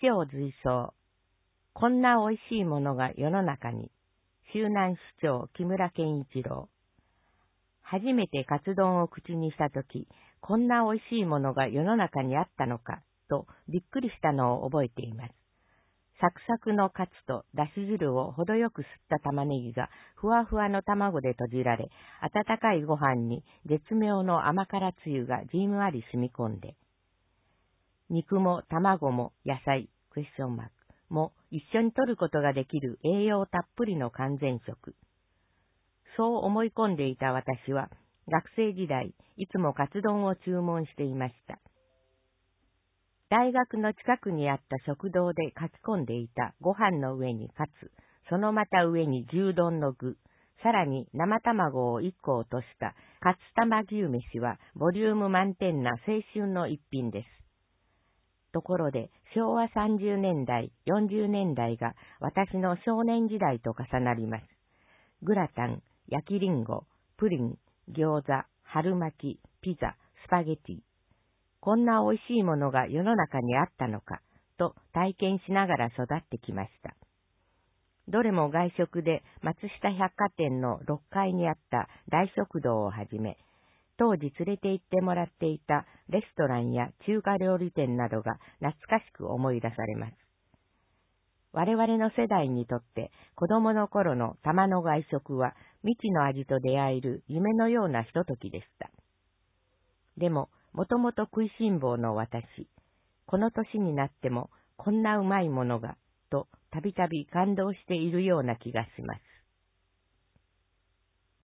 長随想。こんな美味しいものが世の中に。周南市長木村健一郎。初めてカツ丼を口にしたとき、こんな美味しいものが世の中にあったのか、とびっくりしたのを覚えています。サクサクのカツとだし汁を程よく吸った玉ねぎがふわふわの卵で閉じられ、温かいご飯に絶妙の甘辛つゆがじんわり染み込んで、肉も卵も野菜、クエスチョンマークも一緒に摂ることができる栄養たっぷりの完全食。そう思い込んでいた私は、学生時代、いつもカツ丼を注文していました。大学の近くにあった食堂で書き込んでいたご飯の上にカツ、そのまた上に牛丼の具、さらに生卵を1個落としたカツ玉牛飯はボリューム満点な青春の一品です。ところで昭和30年代、40年代が私の少年時代と重なります。グラタン、焼きリンゴ、プリン、餃子、春巻き、ピザ、スパゲティ。こんな美味しいものが世の中にあったのか、と体験しながら育ってきました。どれも外食で松下百貨店の6階にあった大食堂をはじめ、当時連れて行ってもらっていたレストランや中華料理店などが懐かしく思い出されます。我々の世代にとって子供の頃の玉の外食は未知の味と出会える夢のようなひとときでした。でも、もともと食いしん坊の私、この年になってもこんなうまいものが、とたびたび感動しているような気がします。